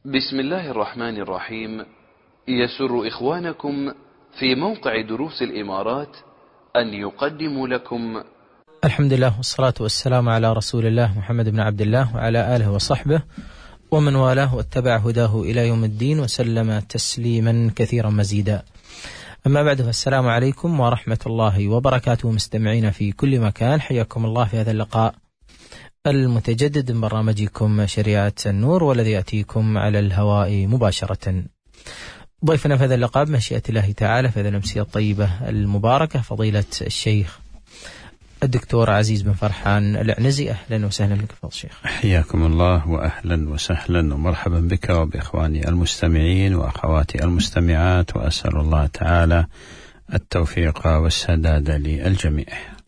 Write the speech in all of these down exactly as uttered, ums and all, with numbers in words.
بسم الله الرحمن الرحيم. يسر إخوانكم في موقع دروس الإمارات أن يقدموا لكم الحمد لله والصلاة والسلام على رسول الله محمد بن عبد الله وعلى آله وصحبه ومن والاه واتبع هداه إلى يوم الدين وسلم تسليما كثيرا مزيدا. أما بعد، فالسلام عليكم ورحمة الله وبركاته. مستمعين في كل مكان، حياكم الله في هذا اللقاء المتجدد من برنامجكم شريعة النور، والذي يأتيكم على الهواء مباشرة. ضيفنا في هذا اللقاء بمشيئة الله تعالى في هذه الأمسية الطيبة المباركة فضيلة الشيخ الدكتور عزيز بن فرحان العنزي. أهلا وسهلا بك فضل الشيخ. حياكم الله وأهلا وسهلا ومرحبا بك وبإخواني المستمعين وأخواتي المستمعات، وأسأل الله تعالى التوفيق والسداد للجميع.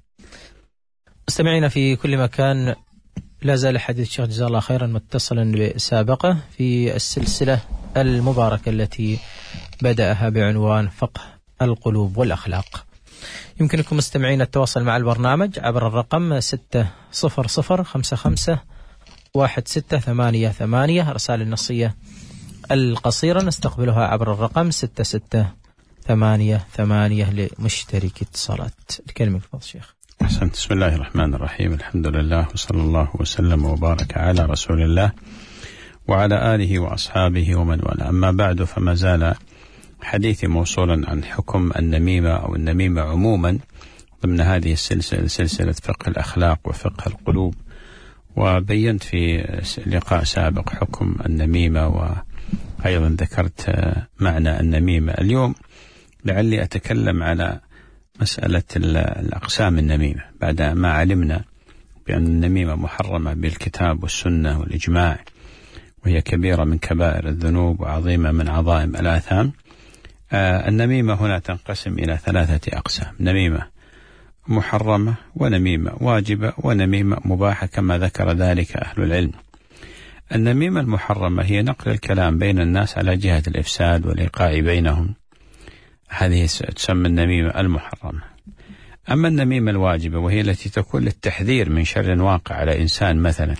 مستمعين في كل مكان، لا زال حديث الشيخ جزاه الله خيرا متصلا بسابقه في السلسلة المباركة التي بدأها بعنوان فقه القلوب والأخلاق. يمكنكم مستمعين التواصل مع البرنامج عبر الرقم ستة صفر صفر خمسة خمسة واحد ستة ثمانية ثمانية. رسائل النصية القصيرة نستقبلها عبر الرقم ستة ستة ثمانية ثمانية لمشترك اتصالات. الكلمة فضل الشيخ. أحسنت. بسم الله الرحمن الرحيم. الحمد لله وصلى الله وسلم وبارك على رسول الله وعلى آله وأصحابه ومن والاه. أما بعد، فما زال حديثي موصولا عن حكم النميمة أو النميمة عموما ضمن هذه السلسلة، سلسلة فقه الأخلاق وفقه القلوب. وبينت في لقاء سابق حكم النميمة، وأيضا ذكرت معنى النميمة. اليوم لعلي أتكلم على مسألة الأقسام النميمة، بعد ما علمنا بأن النميمة محرمة بالكتاب والسنة والإجماع، وهي كبيرة من كبائر الذنوب وعظيمة من عظائم الآثام. آه النميمة هنا تنقسم إلى ثلاثة أقسام: نميمة محرمة، ونميمة واجبة، ونميمة مباحة، كما ذكر ذلك أهل العلم. النميمة المحرمة هي نقل الكلام بين الناس على جهة الإفساد والإيقاع بينهم، هذه تسمى النميمة المحرمة. أما النميمة الواجبة وهي التي تكون للتحذير من شر واقع على إنسان مثلا،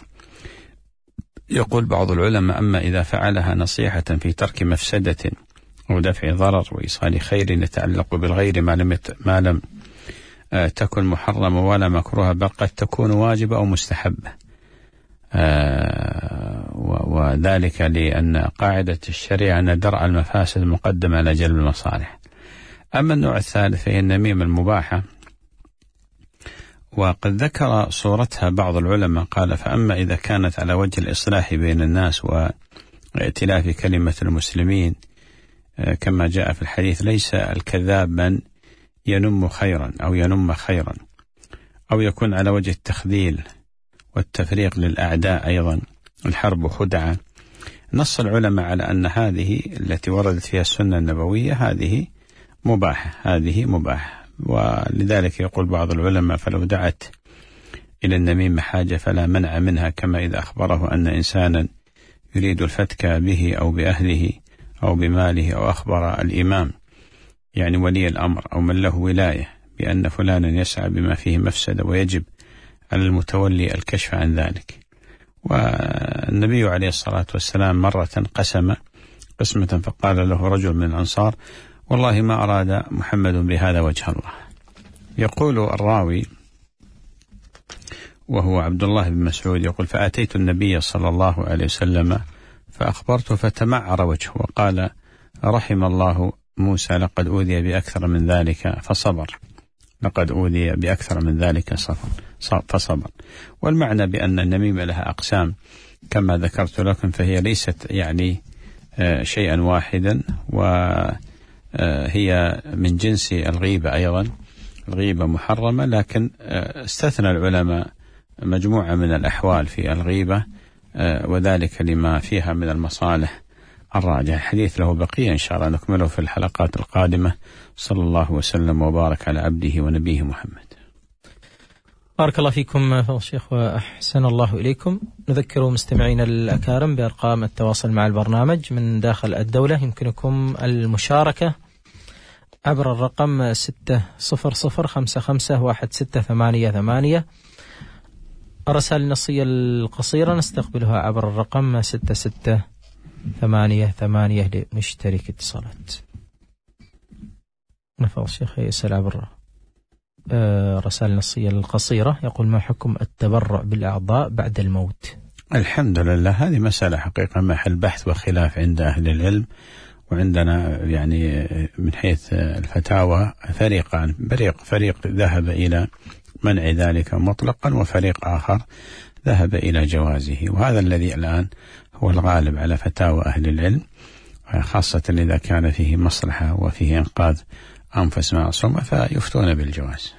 يقول بعض العلماء: أما إذا فعلها نصيحة في ترك مفسدة أو دفع ضرر وإيصال خير يتعلق بالغير ما لم ما لم تكن محرمة ولا مكروهة، بل قد تكون واجبة أو مستحبة، وذلك لأن قاعدة الشريعة أن درء المفاسد مقدم على جلب المصالح. أما النوع الثالث فهي النميمة المباحة، وقد ذكر صورتها بعض العلماء، قال: فأما إذا كانت على وجه الإصلاح بين الناس وائتلاف كلمة المسلمين، كما جاء في الحديث: ليس الكذاب من ينم خيرا أو ينم خيرا، أو يكون على وجه التخذيل والتفريق للأعداء، أيضا الحرب خدعة. نص العلماء على أن هذه التي وردت فيها السنة النبوية هذه مباحة، هذه مباحة. ولذلك يقول بعض العلماء: فلو دعت إلى النميمة حاجة فلا منع منها، كما إذا أخبره أن إنسانا يريد الفتك به أو بأهله أو بماله، أو أخبر الإمام يعني ولي الأمر أو من له ولاية بأن فلانا يسعى بما فيه مفسدة، ويجب على المتولي الكشف عن ذلك. والنبي عليه الصلاة والسلام مرة قسم قسمة فقال له رجل من الأنصار: والله ما أراد محمد بهذا وجه الله. يقول الراوي وهو عبد الله بن مسعود يقول: فأتيت النبي صلى الله عليه وسلم فأخبرته فتمعر وجهه وقال: رحم الله موسى، لقد أوذي بأكثر من ذلك فصبر، لقد أوذي بأكثر من ذلك فصبر. والمعنى بأن النميمة لها أقسام كما ذكرت لكم، فهي ليست يعني شيئا واحدا، وهي من جنس الغيبة أيضا. الغيبة محرمة، لكن استثنى العلماء مجموعة من الأحوال في الغيبة، وذلك لما فيها من المصالح الراجح. الحديث له بقية إن شاء الله نكمله في الحلقات القادمة. صلى الله وسلم وبارك على عبده ونبيه محمد. بارك الله فيكم فضل الشيخ وأحسن الله إليكم. نذكر مستمعين الأكارم بأرقام التواصل مع البرنامج من داخل الدولة. يمكنكم المشاركة عبر الرقم ستة صفر صفر خمسة خمسة واحد ستة ثمانية ثمانية. الرسائل النصية القصيرة نستقبلها عبر الرقم ستة ستة ثمانية ثمانية لمشترك اتصالات. نفضل الشيخ يسأل عبر رسائل نصية القصيرة، يقول: ما حكم التبرع بالأعضاء بعد الموت؟ الحمد لله، هذه مسألة حقيقة محل بحث وخلاف عند أهل العلم، وعندنا يعني من حيث الفتاوى فريقان، فريق فريق ذهب إلى منع ذلك مطلقا، وفريق آخر ذهب إلى جوازه، وهذا الذي الآن هو الغالب على فتاوى أهل العلم، خاصة إذا كان فيه مصلحة وفيه إنقاذ أنفس معصومة فيفتون بالجواز.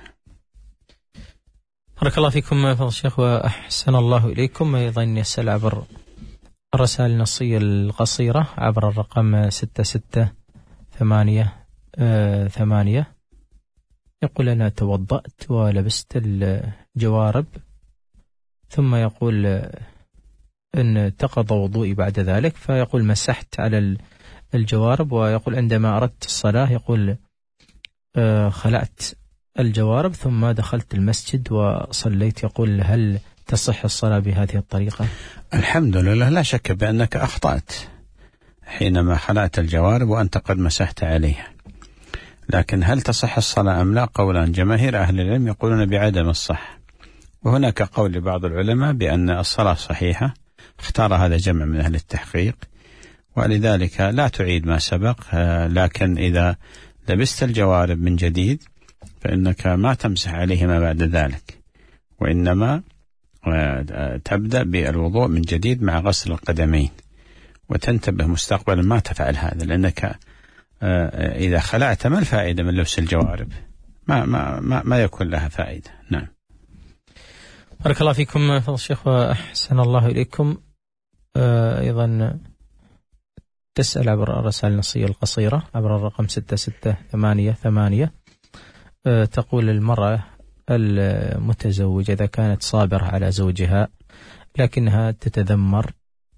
بارك الله فيكم فضل الشيخ وأحسن الله إليكم. أيضا يسأل عبر الرسائل النصية القصيرة عبر الرقم ستة ستة ثمانية ثمانية، يقول: أنا توضأت ولبست الجوارب، ثم يقول أن انتقض وضوئي بعد ذلك، فيقول مسحت على الجوارب، ويقول عندما أردت الصلاة يقول خلعت الجوارب ثم دخلت المسجد وصليت، يقول هل تصح الصلاة بهذه الطريقة؟ الحمد لله، لا شك بأنك أخطأت حينما خلعت الجوارب وأنت قد مسحت عليها، لكن هل تصح الصلاة أم لا؟ قولان جماهير أهل العلم يقولون بعدم الصح، وهناك قول لبعض العلماء بأن الصلاة صحيحة، اختار هذا جمع من أهل التحقيق، ولذلك لا تعيد ما سبق، لكن إذا لبست الجوارب من جديد فإنك ما تمسح عليهما بعد ذلك، وإنما تبدأ بالوضوء من جديد مع غسل القدمين، وتنتبه مستقبلا ما تفعل هذا، لأنك إذا خلعت ما الفائدة من لبس الجوارب؟ ما ما ما, ما يكون لها فائدة. نعم. بارك الله فيكم فضل الشيخ وأحسن الله إليكم. أيضا تسأل عبر الرسائل النصية القصيرة عبر الرقم ستة ستة ثمانية ثمانية، تقول: المرأة المتزوجة إذا كانت صابرة على زوجها لكنها تتذمر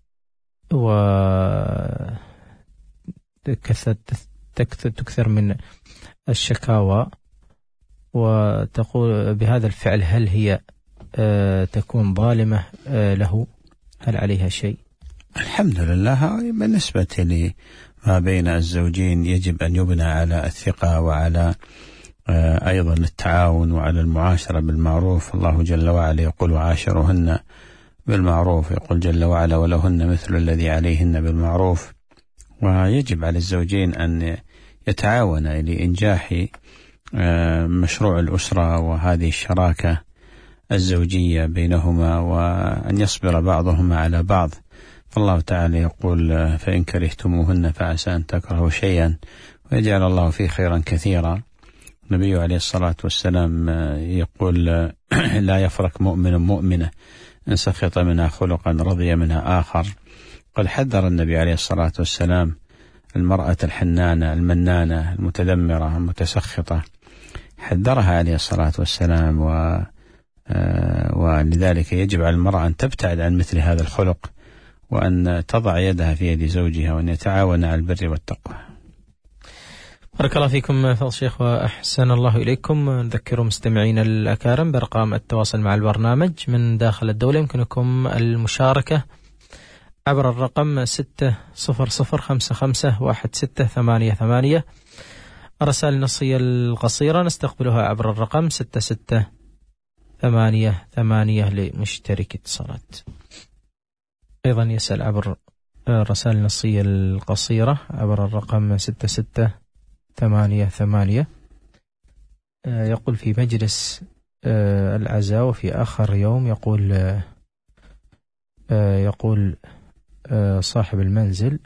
وتكثر من الشكاوى وتقول بهذا الفعل، هل هي تكون ظالمة له؟ هل عليها شيء؟ الحمد لله، بالنسبة لما بين الزوجين يجب أن يبنى على الثقة وعلى أيضا التعاون وعلى المعاشرة بالمعروف. الله جل وعلا يقول: وعاشرهن بالمعروف، يقول جل وعلا: ولهن مثل الذي عليهن بالمعروف. ويجب على الزوجين أن يتعاونا لإنجاح مشروع الأسرة وهذه الشراكة الزوجية بينهما، وأن يصبر بعضهما على بعض. فالله تعالى يقول: فإن كرهتموهن فعسى أن تكرهوا شيئا ويجعل الله فيه خيرا كثيرا. النبي عليه الصلاة والسلام يقول: لا يفرق مؤمن مؤمنة إن سخط منها خلقا رضي منها آخر. قد حذر النبي عليه الصلاة والسلام المرأة الحنانة المنانة المتذمرة المتسخطة، حذرها عليه الصلاة والسلام، و ولذلك يجب على المرأة أن تبتعد عن مثل هذا الخلق، وأن تضع يدها في يد زوجها، وأن يتعاون على البر والتقوى. بارك الله فيكم فضل الشيخ وأحسن الله إليكم. نذكر مستمعين الأكارم برقم التواصل مع البرنامج من داخل الدولة، يمكنكم المشاركة عبر الرقم ستة صفر صفر خمسة خمسة واحد ستة ثمانية ثمانية. الرسائل النصية القصيرة نستقبلها عبر الرقم ستة ستة ثمانية ثمانية لمشترك اتصالات. أيضا يسأل عبر الرسائل النصية القصيرة عبر الرقم ستة ستة ثمانية ثمانية، يقول: في مجلس العزاء وفي آخر يوم يقول يقول صاحب المنزل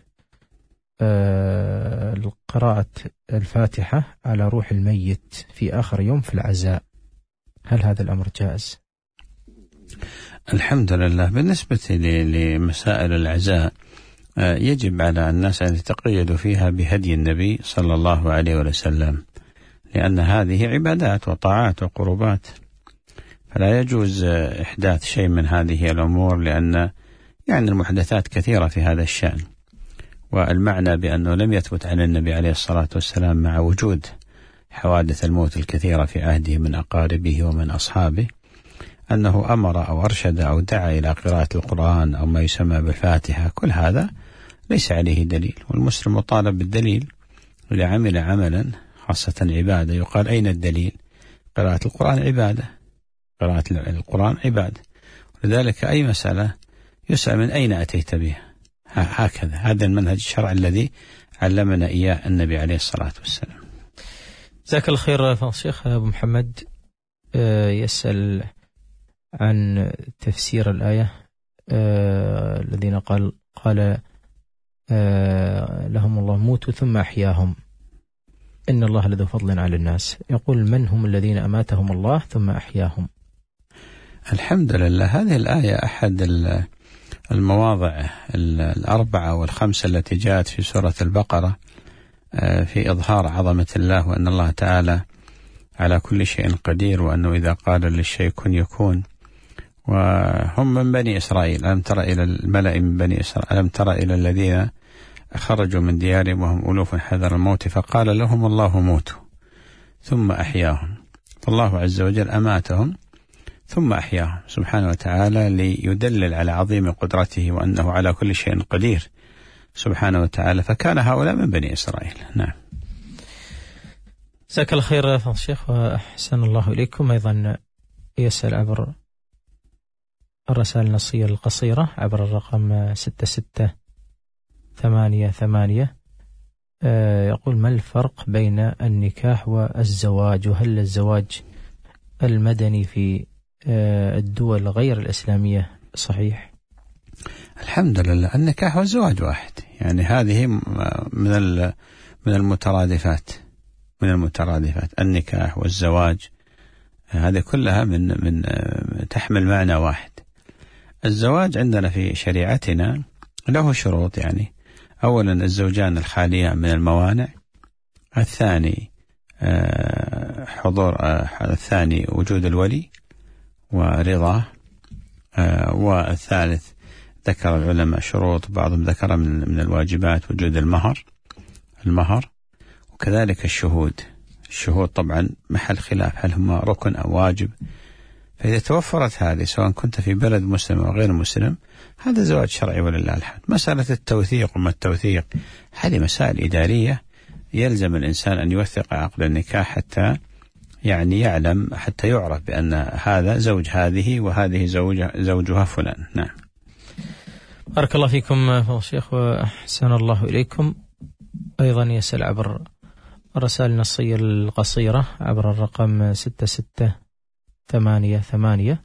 قراءة الفاتحة على روح الميت في آخر يوم في العزاء، هل هذا الأمر جائز؟ الحمد لله، بالنسبة لمسائل العزاء يجب على الناس أن يتقيدوا فيها بهدي النبي صلى الله عليه وسلم، لأن هذه عبادات وطاعات وقربات، فلا يجوز إحداث شيء من هذه الأمور، لأن يعني المحدثات كثيرة في هذا الشأن. والمعنى بأنه لم يثبت عن النبي عليه الصلاة والسلام مع وجود حوادث الموت الكثيرة في عهده من أقاربه ومن أصحابه أنه أمر أو أرشد أو دعا إلى قراءة القرآن أو ما يسمى بالفاتحة، كل هذا ليس عليه دليل. والمسلم مطالب بالدليل. إذا عمل عملا خاصة عبادة يقال أين الدليل؟ قراءة القرآن عبادة، قراءة القرآن عبادة، ولذلك أي مسألة يسأل من أين أتيت بها. هكذا هذا المنهج الشرعي الذي علمنا إياه النبي عليه الصلاة والسلام. جزاك الله خير فضيلة الشيخ. أبو محمد يسأل عن تفسير الآية الذين قال قال لهم الله موتوا ثم أحياهم إن الله لذو فضل على الناس. يقول من هم الذين أماتهم الله ثم أحياهم؟ الحمد لله هذه الآية أحد المواضع الأربعة والخمسة التي جاءت في سورة البقرة في إظهار عظمة الله، وأن الله تعالى على كل شيء قدير، وأنه إذا قال للشيء كن يكون. وهم من بني إسرائيل. ألم تر إلى الملأ من بني إسرائيل ألم تر إلى الذين خرجوا من ديارهم وهم ألوف حذر الموت فقال لهم الله موتوا ثم أحياهم. فالله عز وجل أماتهم ثم أحياهم سبحانه وتعالى ليدلل على عظيم قدرته وأنه على كل شيء قدير سبحانه وتعالى. فكان هؤلاء من بني إسرائيل. نعم. جزاك الله خير فضيلة الشيخ وأحسن الله إليكم. أيضا يسأل عبر الرسائل النصية القصيرة عبر الرقم ستة ستة ثمانية ثمانية، يقول ما الفرق بين النكاح والزواج؟ وهل الزواج المدني في الدول غير الإسلامية صحيح؟ الحمد لله النكاح والزواج واحد، يعني هذه من من المترادفات من المترادفات النكاح والزواج هذه كلها من من تحمل معنى واحد. الزواج عندنا في شريعتنا له شروط، يعني أولا الزوجان الخاليان من الموانع، الثاني حضور الثاني وجود الولي ورضاه، والثالث ذكر العلماء شروط بعضهم ذكر من من الواجبات وجود المهر المهر وكذلك الشهود. الشهود طبعا محل خلاف هل هم ركن أو واجب، فإذا توفرت هذه سواء كنت في بلد مسلم أو غير مسلم هذا زواج شرعي ولله الحمد. مسألة التوثيق وما التوثيق هذه مسائل إدارية يلزم الإنسان أن يوثق عقد النكاح حتى يعني يعلم حتى يعرف بأن هذا زوج هذه وهذه زوجها زوجها فلان. نعم. بارك الله فيكم فضيلة الشيخ وأحسن الله إليكم. أيضا يسأل عبر الرسائل النصية القصيرة عبر الرقم ستة ستة ثمانية ثمانية،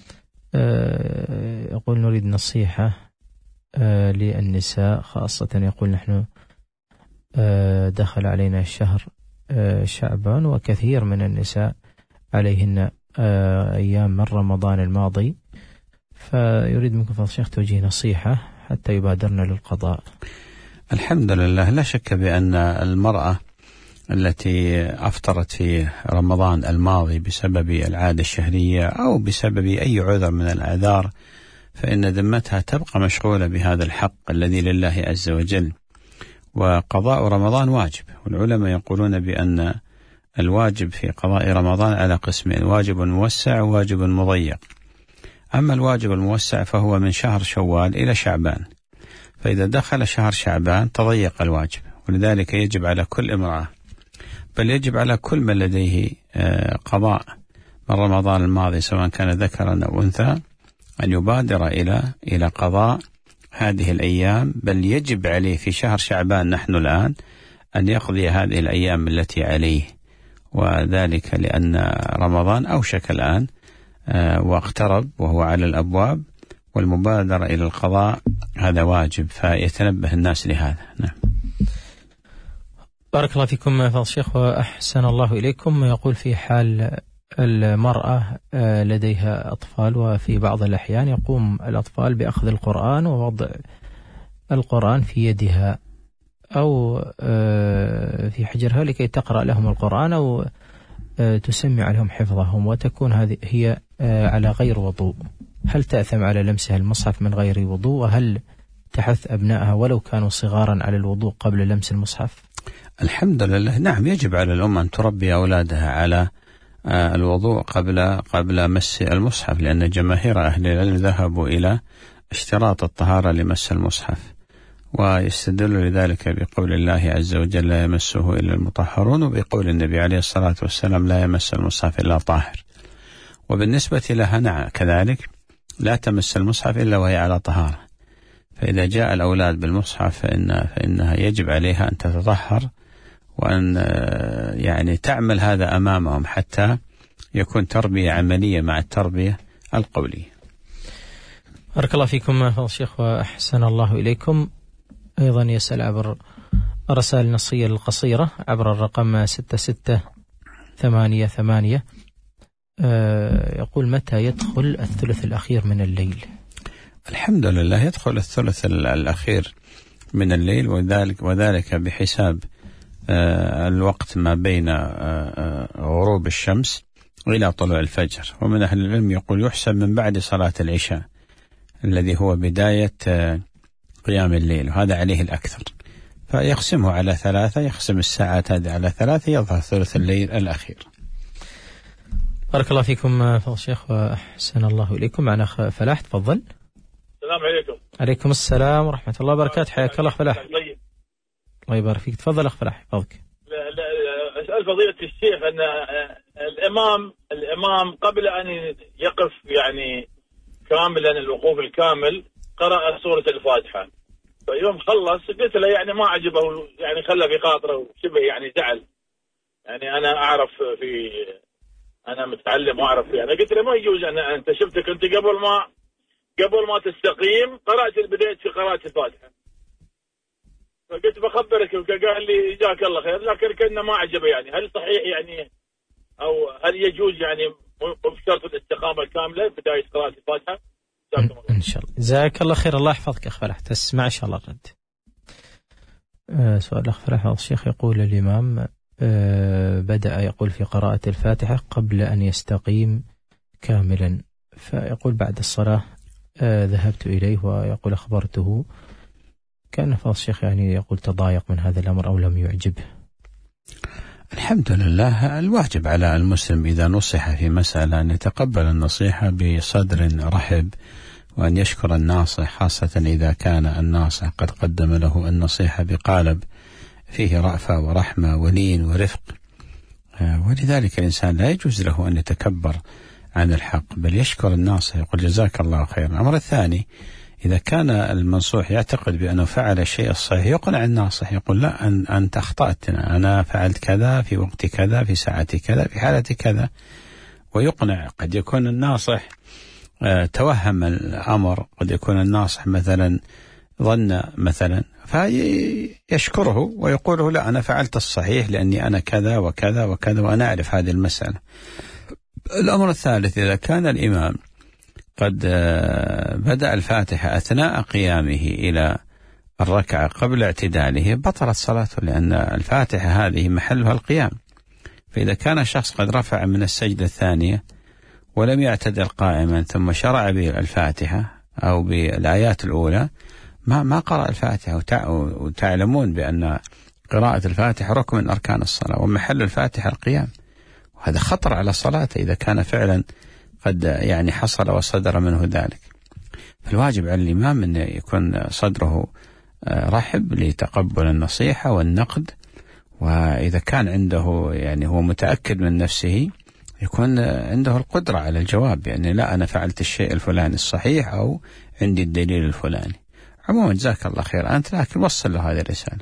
يقول نريد نصيحة للنساء خاصة. يقول نحن دخل علينا الشهر شعبان وكثير من النساء عليهن أيام من رمضان الماضي، فيريد منكم فضيلة الشيخ توجيه نصيحة حتى يبادرن للقضاء. الحمد لله لا شك بأن المرأة التي أفطرت في رمضان الماضي بسبب العادة الشهرية أو بسبب أي عذر من الأعذار فإن ذمتها تبقى مشغولة بهذا الحق الذي لله عز وجل. وقضاء رمضان واجب، والعلماء يقولون بأن الواجب في قضاء رمضان على قسمين: واجب موسع وواجب مضيق. أما الواجب الموسع فهو من شهر شوال إلى شعبان، فإذا دخل شهر شعبان تضيق الواجب، ولذلك يجب على كل امرأة بل يجب على كل من لديه قضاء من رمضان الماضي سواء كان ذكرا أو أنثى أن يبادر إلى إلى قضاء هذه الأيام، بل يجب عليه في شهر شعبان نحن الآن أن يقضي هذه الأيام التي عليه، وذلك لأن رمضان أوشك الآن واقترب وهو على الأبواب، والمبادرة إلى القضاء هذا واجب، فيتنبه الناس لهذا. نعم. بارك الله فيكم فضيلة الشيخ وأحسن الله إليكم. يقول في حال المرأة لديها أطفال وفي بعض الأحيان يقوم الأطفال بأخذ القرآن ووضع القرآن في يدها أو في حجرها لكي تقرأ لهم القرآن أو تسمع لهم حفظهم، وتكون هذه هي على غير وضوء، هل تأثم على لمسها المصحف من غير وضوء؟ وهل تحث أبنائها ولو كانوا صغارا على الوضوء قبل لمس المصحف؟ الحمد لله نعم، يجب على الأم أن تربي أولادها على الوضوء قبل قبل مس المصحف، لأن جماهير أهل العلم ذهبوا إلى اشتراط الطهارة لمس المصحف، ويستدل لذلك بقول الله عز وجل لا يمسه إلا المطهرون، وبقول النبي عليه الصلاة والسلام لا يمس المصحف إلا طاهر. وبالنسبة لها نعم كذلك لا تمس المصحف إلا وهي على طهارة، فإذا جاء الأولاد بالمصحف فإن فإنها يجب عليها أن تتطهر وأن يعني تعمل هذا أمامهم حتى يكون تربية عملية مع التربية القولية. بارك الله فيكم فضل الشيخ وأحسن الله إليكم. أيضا يسأل عبر الرسائل النصية القصيرة عبر الرقم ستة ستة ثمانية ثمانية، يقول متى يدخل الثلث الأخير من الليل؟ الحمد لله يدخل الثلث الأخير من الليل، وذلك وذلك بحساب الوقت ما بين غروب الشمس إلى طلوع الفجر. ومن أهل العلم يقول يحسب من بعد صلاة العشاء الذي هو بداية قيام الليل، وهذا عليه الأكثر، فيقسمه على ثلاثة، يقسم الساعات هذه على ثلاثة، يظهر ثلث الليل الأخير. بارك الله فيكم فضل الشيخ وأحسن الله إليكم. معنا فلاح، تفضل. السلام عليكم. عليكم السلام ورحمة الله وبركاته، حياك الله فلاح. الله يبارك فيك، تفضل أخ فلاح فضلك. أسأل فضيلة الشيخ أن الإمام الإمام قبل أن يقف يعني كاملا الوقوف الكامل قرأ سورة الفاتحة، فيوم خلص قلت له يعني ما عجبه، يعني خلى في خاطره شبه يعني زعل، يعني أنا أعرف في أنا متعلم وأعرف يعني، قلت له ما يجوز أن أنت شفتك أنت قبل ما قبل ما تستقيم قرأت البداية في قراءة الفاتحة، فقلت بخبرك، قال لي جزاك الله خير، لكن كأنه ما عجبه يعني. هل صحيح يعني أو هل يجوز يعني بشرط الاستقامة الكاملة بداية قراءة الفاتحة؟ إن شاء الله. جزاك الله خير، الله يحفظك أخ فلاح، تسمع إن شاء الله الرد. أه سؤال أخ فلاح الشيخ، يقول الإمام أه بدأ يقول في قراءة الفاتحة قبل أن يستقيم كاملا، فيقول بعد الصلاة أه ذهبت إليه ويقول أخبرته، كان فضل الشيخ يعني يقول تضايق من هذا الأمر أو لم يعجبه. الحمد لله، الواجب على المسلم إذا نصح في مسألة أن يتقبل النصيحة بصدر رحب، وأن يشكر الناصح، خاصة إذا كان الناصح قد قدم له النصيحة بقالب فيه رأفة ورحمة ولين ورفق. ولذلك الإنسان لا يجوز له أن يتكبر عن الحق، بل يشكر الناصح، يقول جزاك الله خيرا. الأمر الثاني، إذا كان المنصوح يعتقد بأنه فعل الشيء الصحيح يقنع الناصح، يقول لا أن أنت أخطأت، أنا فعلت كذا في وقت كذا في ساعة كذا في حالة كذا، ويقنع. قد يكون الناصح توهم الأمر، قد يكون الناصح مثلا ظن مثلا، فيشكره ويقوله لا أنا فعلت الصحيح لأني أنا كذا وكذا وكذا وأنا أعرف هذه المسألة. الأمر الثالث، إذا كان الإمام قد بدأ الفاتحة أثناء قيامه إلى الركعة قبل اعتداله بطلت صلاته، لأن الفاتحة هذه محلها القيام. فإذا كان شخص قد رفع من السجدة الثانية ولم يعتدل قائما ثم شرع بالفاتحة أو بالآيات الأولى ما ما قرأ الفاتحة، وتعلمون بأن قراءة الفاتحة ركن من أركان الصلاة ومحل الفاتحة القيام، وهذا خطر على صلاته إذا كان فعلا قد يعني حصل وصدر منه ذلك. فالواجب على الإمام أن يكون صدره رحب لتقبل النصيحة والنقد، وإذا كان عنده يعني هو متأكد من نفسه يكون عنده القدرة على الجواب، يعني لا أنا فعلت الشيء الفلاني الصحيح أو عندي الدليل الفلاني. عموما جزاك الله خير أنت، لكن وصل له هذه الرسالة.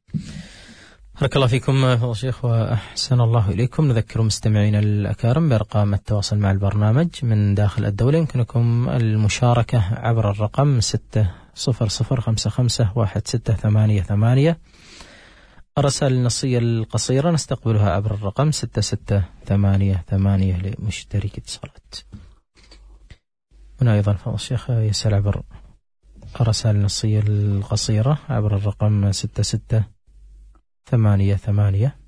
بارك الله فيكم فضل الشيخ وأحسن الله إليكم. نذكر مستمعينا الأكارم بأرقام التواصل مع البرنامج من داخل الدولة، يمكنكم المشاركة عبر الرقم ستة صفر صفر خمسة خمسة واحد ستة ثمانية ثمانية. الرسائل النصية القصيرة نستقبلها عبر الرقم ستة ستة ثمانية ثمانية لمشترك اتصالات. هنا أيضا فضل الشيخ يسأل عبر الرسائل النصية القصيرة عبر الرقم ستة ستة ثمانية ثمانية.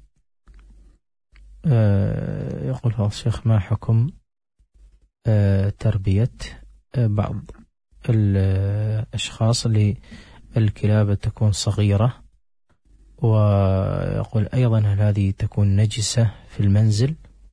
أه يقول فضل الشيخ ما حكم أه تربية أه بعض الأشخاص اللي الكلاب تكون صغيرة، ويقول أيضا هل هذه تكون نجسة في المنزل،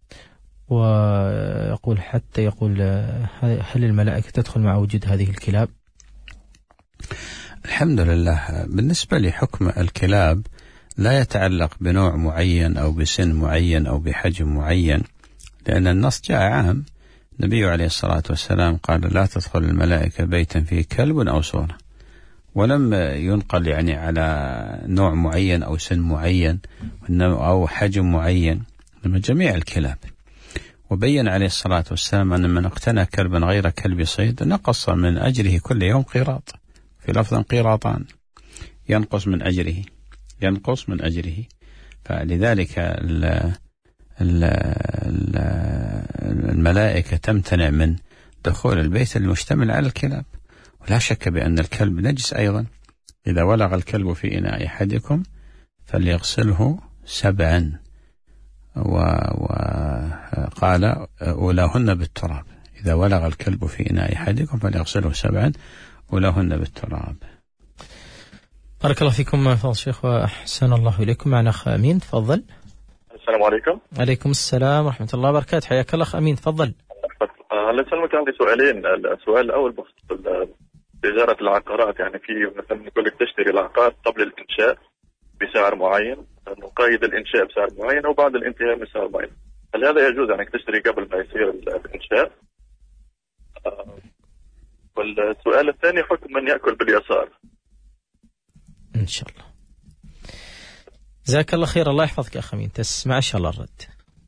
ويقول حتى يقول هل الملائكة تدخل مع وجود هذه الكلاب؟ الحمد لله. بالنسبة لحكم الكلاب لا يتعلق بنوع معين أو بسن معين أو بحجم معين، لأن النص جاء عام. النبي عليه الصلاة والسلام قال لا تدخل الملائكة بيتا فيه كلب أو صورة، ولم ينقل يعني على نوع معين أو سن معين أو حجم معين، إنما جميع الكلاب. وبين عليه الصلاة والسلام أن من اقتنى كلبا غير كلب صيد نقص من أجره كل يوم قيراط، في لفظ قيراطان، ينقص من أجره ينقص من أجره. فلذلك ال ال ال الملائكة تمتنع من دخول البيت المشتمل على الكلاب. ولا شك بأن الكلب نجس أيضا. إذا ولغ الكلب في إناء أحدكم فليغسله سبعا، وقال أولاهن بالتراب. إذا ولغ الكلب في إناء أحدكم فليغسله سبعا أولاهن بالتراب. بارك الله فيكم فضل الشيخ وأحسن الله إليكم. معنا أخ أمين، تفضل. السلام عليكم. عليكم السلام ورحمة الله وبركاته، حياك الله أخ أمين، تفضل. الله يسلمك. عندي سؤالين. السؤال الأول بخصوص تجارة العقارات، يعني في مثلا نقول لك تشتري العقار قبل الإنشاء بسعر معين، نقيد الإنشاء بسعر معين وبعد الانتهاء بسعر معين، هل هذا يجوز أنك تشتري قبل ما يصير الإنشاء؟ والسؤال الثاني حكم من يأكل باليسار. إن شاء الله. جزاك الله خير، الله يحفظك يا أخ أمين، تسمع إن شاء الله الرد.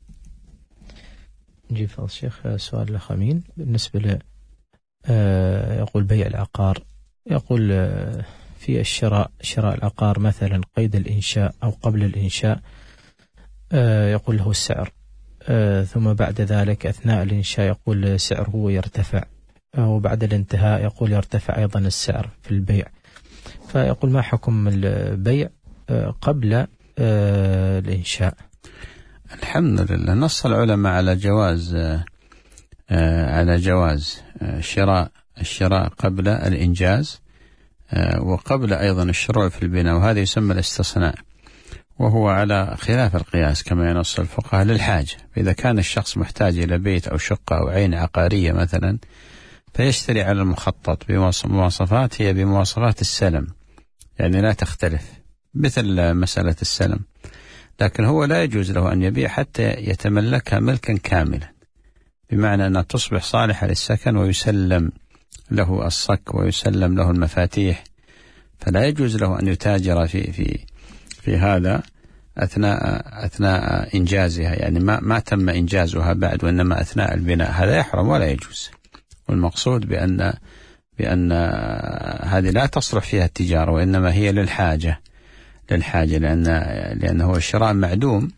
نجيب فضل الشيخ سؤال الأخ أمين بالنسبة ل آه يقول بيع العقار، يقول آه في الشراء شراء العقار مثلا قيد الإنشاء أو قبل الإنشاء، آه يقول له السعر، آه ثم بعد ذلك أثناء الإنشاء يقول سعره يرتفع، وبعد الانتهاء يقول يرتفع أيضا السعر في البيع. فيقول ما حكم البيع آه قبل آه الإنشاء؟ الحمد لله، نص العلماء على جواز آه على جواز آه شراء الشراء قبل الإنجاز آه وقبل أيضا الشروع في البناء، وهذا يسمى الاستصناع، وهو على خلاف القياس كما ينص الفقهاء للحاجة. فإذا كان الشخص محتاج إلى بيت أو شقة أو عين عقارية مثلا فيشتري على المخطط بمواصفات هي بمواصفات السلم، يعني لا تختلف، مثل مسألة السلم. لكن هو لا يجوز له أن يبيع حتى يتملكها ملكا كاملا، بمعنى أنها تصبح صالحة للسكن ويسلم له الصك ويسلم له المفاتيح. فلا يجوز له أن يتاجر في في في هذا أثناء أثناء إنجازها، يعني ما ما تم إنجازها بعد وإنما أثناء البناء، هذا يحرم ولا يجوز. والمقصود بأن بأن هذه لا تصلح فيها التجارة، وإنما هي للحاجة للحاجة لأن لأنه الشراء معدوم،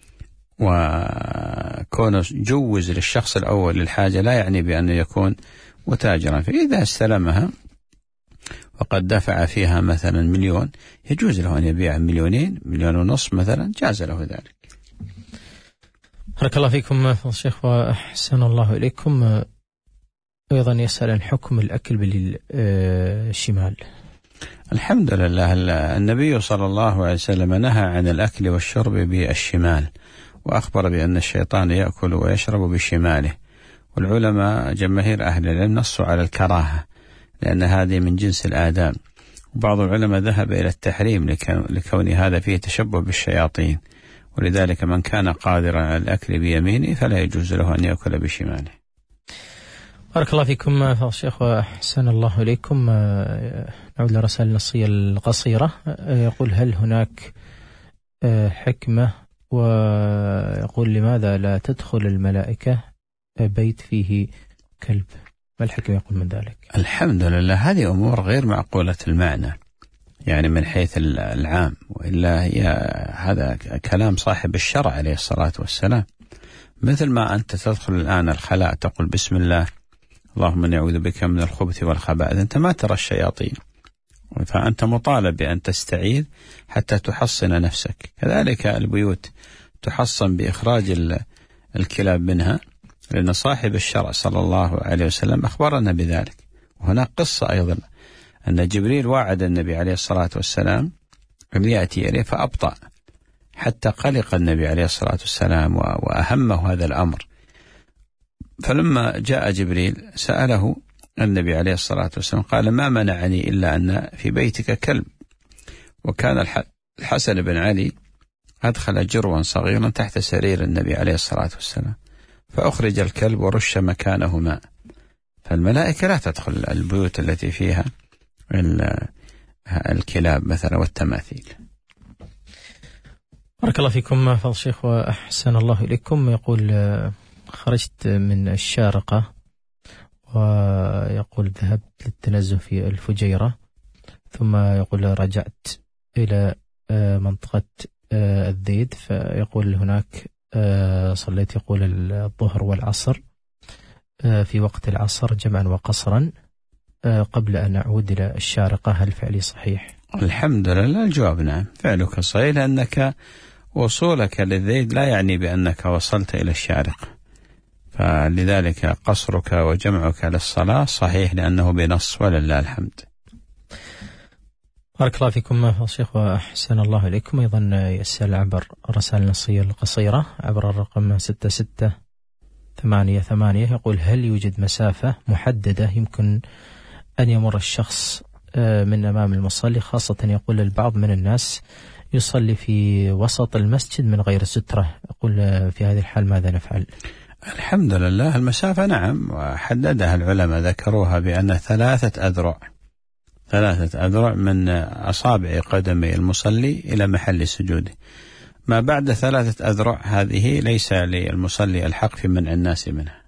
وكونه جوز للشخص الأول للحاجة لا يعني بأنه يكون متاجرا. فإذا استلمها وقد دفع فيها مثلا مليون يجوز له أن يبيع مليونين، مليون ونصف مثلا، جاز له ذلك. بارك الله فيكم فضل الشيخ وأحسن الله إليكم. أيضا يسأل عن حكم الأكل بالشمال. الحمد لله، النبي صلى الله عليه وسلم نهى عن الأكل والشرب بالشمال، وأخبر بأن الشيطان يأكل ويشرب بشماله. والعلماء جماهير أهل العلم نصوا على الكراهة لأن هذه من جنس الآداب، وبعض العلماء ذهب إلى التحريم لكون هذا فيه تشبه بالشياطين، ولذلك من كان قادرا على الأكل بيمينه فلا يجوز له أن يأكل بشماله. بارك الله فيكم فضل الشيخ وأحسن الله إليكم. نعود لرسائل النصية القصيرة. يقول هل هناك حكمة، ويقول لماذا لا تدخل الملائكة بيت فيه كلب؟ ما الحكمة يقول من ذلك؟ الحمد لله، هذه أمور غير معقولة المعنى يعني من حيث العام، وإلا هي هذا كلام صاحب الشرع عليه الصلاة والسلام. مثل ما أنت تدخل الآن الخلاء تقول بسم الله اللهم نعوذ بك من الخبث والخبائث، أنت ما ترى الشياطين، فأنت مطالب بأن تستعيذ حتى تحصن نفسك. كذلك البيوت تحصن بإخراج الكلاب منها، لأن صاحب الشرع صلى الله عليه وسلم أخبرنا بذلك. وهناك قصة أيضا أن جبريل وعد النبي عليه الصلاة والسلام أن يأتي إليه فأبطأ حتى قلق النبي عليه الصلاة والسلام وأهمه هذا الأمر. فلما جاء جبريل سأله النبي عليه الصلاة والسلام قال: ما منعني إلا أن في بيتك كلب. وكان الحسن بن علي أدخل جروا صغيرا تحت سرير النبي عليه الصلاة والسلام، فأخرج الكلب ورش مكانه ماء. فالملائكة لا تدخل البيوت التي فيها الكلاب مثلا والتماثيل. بارك الله فيكم فضل الشيخ وأحسن الله إليكم. يقول: خرجت من الشارقة ويقول ذهبت للتنزه في الفجيرة، ثم يقول رجعت إلى منطقة الذيد، فيقول هناك صليت يقول الظهر والعصر في وقت العصر جمعا وقصرا قبل أن أعود إلى الشارقة، هل فعلي صحيح؟ الحمد لله، الجواب نعم، فعلك صحيح، لأنك وصولك للذيد لا يعني بأنك وصلت إلى الشارقة، فلذلك قصرك وجمعك للصلاة صحيح لأنه بنص، ولله الحمد. بارك الله فيكم فضل الشيخ وأحسن الله إليكم. أيضا يسأل عبر الرسائل النصية القصيرة عبر الرقم ستة ستة ثمانية ثمانية، يقول: هل يوجد مسافة محددة يمكن أن يمر الشخص من أمام المصلي، خاصة يقول البعض من الناس يصلي في وسط المسجد من غير سترة، يقول في هذه الحال ماذا نفعل؟ الحمد لله، المسافة نعم وحددها العلماء، ذكروها بأن ثلاثة أذرع ثلاثة أذرع من أصابع قدمي المصلي إلى محل سجوده، ما بعد ثلاثة أذرع هذه ليس للمصلي الحق في منع الناس منها.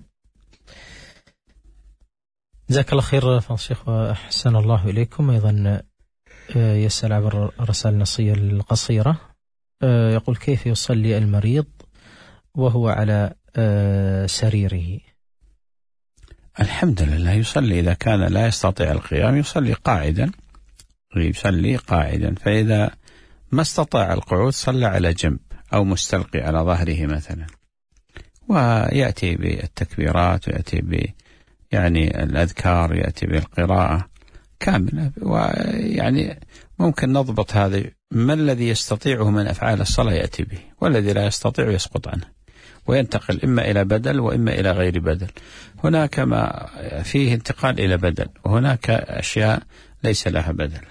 جزاك الله خير فضل الشيخ وأحسن الله إليكم. أيضا يسأل عبر الرسائل النصية القصيرة، يقول: كيف يصلي المريض وهو على سريره؟ الحمد لله، يصلي إذا كان لا يستطيع القيام يصلي قاعدا، يصلي قاعدا، فإذا ما استطاع القعود صلى على جنب أو مستلقي على ظهره مثلا، ويأتي بالتكبيرات ويأتي ب يعني الأذكار، يأتي بالقراءة كاملة، ويعني ممكن نضبط هذا، ما الذي يستطيعه من أفعال الصلاة يأتي به، والذي لا يستطيع يسقط عنه وينتقل إما إلى بدل وإما إلى غير بدل. هناك ما فيه انتقال إلى بدل، وهناك أشياء ليس لها بدل.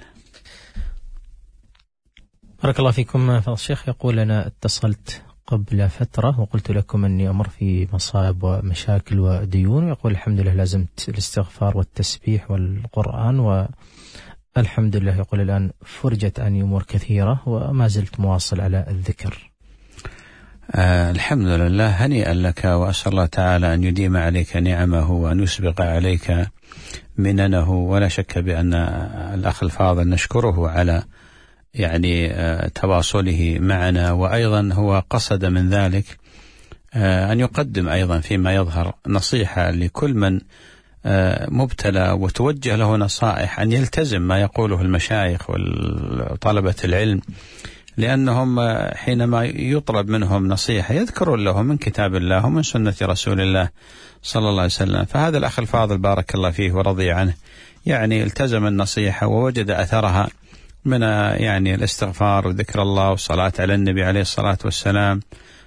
بارك الله فيكم فضل الشيخ. يقول: أنا اتصلت قبل فترة وقلت لكم أني أمر في مصائب ومشاكل وديون، يقول الحمد لله لازمت الاستغفار والتسبيح والقرآن، والحمد لله يقول الآن فرجت عني أمور كثيرة وما زلت مواصل على الذكر. آه الحمد لله، هنيئا لك، وأسأل الله تعالى أن يديم عليك نعمه وأن يسبق عليك مننه. ولا شك بأن الأخ الفاضل نشكره على يعني آه تواصله معنا، وأيضا هو قصد من ذلك آه أن يقدم أيضا فيما يظهر نصيحة لكل من آه مبتلى، وتوجه له نصائح أن يلتزم ما يقوله المشايخ وطلبة العلم، لأنهم حينما يطلب منهم نصيحة يذكرون لهم من كتاب الله ومن سنة رسول الله صلى الله عليه وسلم. فهذا الأخ الفاضل بارك الله فيه ورضي عنه يعني التزم النصيحة ووجد أثرها من يعني الاستغفار وذكر الله والصلاة على النبي عليه الصلاة والسلام.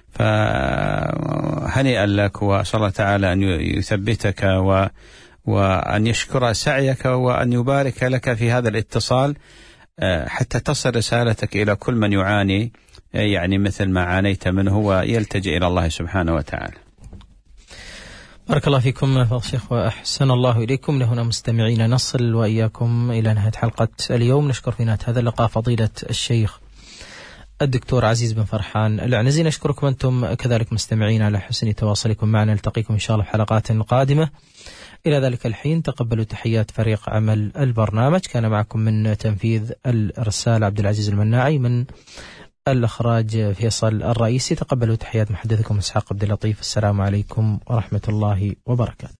فهنيئا لك، وأسأل الله تعالى أن يثبتك و وأن يشكر سعيك وأن يبارك لك في هذا الاتصال حتى تصل رسالتك إلى كل من يعاني يعني مثل ما عانيت منه ويلتجئ إلى الله سبحانه وتعالى. بارك الله فيكم فضل الشيخ وأحسن الله إليكم. لهنا مستمعين نصل وإياكم إلى نهاية حلقة اليوم. نشكر في نهاية هذا اللقاء فضيلة الشيخ الدكتور عزيز بن فرحان العنزي. نشكركم أنتم كذلك مستمعين على حسن تواصلكم معنا. نلتقيكم إن شاء الله في حلقات قادمة. إلى ذلك الحين تقبلوا تحيات فريق عمل البرنامج. كان معكم من تنفيذ الإرسال عبد العزيز المناعي، من الإخراج فيصل الرئيسي. تقبلوا تحيات محدثكم إسحاق عبد اللطيف. السلام عليكم ورحمة الله وبركاته.